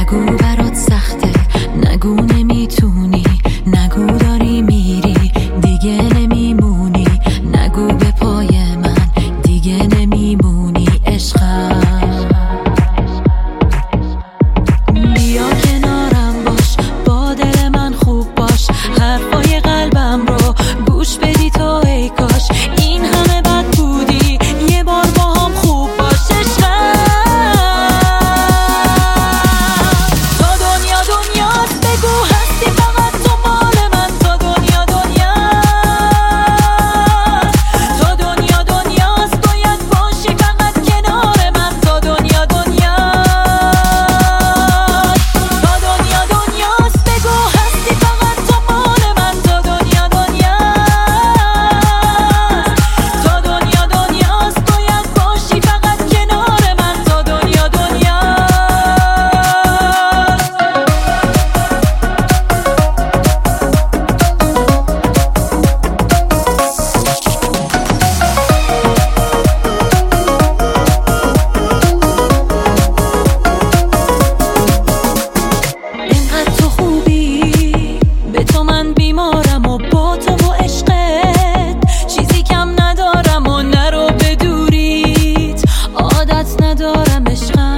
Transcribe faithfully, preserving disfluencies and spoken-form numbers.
نگو برات سخته، نگو نمیتونی، نگو داری میری دیگه نمیمونی، نگو به پای من دیگه نمیمونی عشقم. بیا کنارم باش، با دل من خوب باش، حرفای قلبم رو گوش بدی تو ای کاش این همه بد بودی یه بار با هم خوب باش عشقم. تا دنیا دنیاست بگو هستی فقط تو مال من، تا دنیا دنیاست، تا دنیا دنیاست باید باشی فقط کنار من، تا دنیا دنیاست، تا دنیا دنیاست بگو هستی فقط تو مال من، تا دنیا دنیاست، تا دنیا دنیاست باید باشی فقط کنار من، تا دنیا دنیاست. اینقدر تو خوبی، به تو من بیمارم و با تو و عشقت چیزی کم ندارم و نرو به دوریت، عادت ندارم عشقم.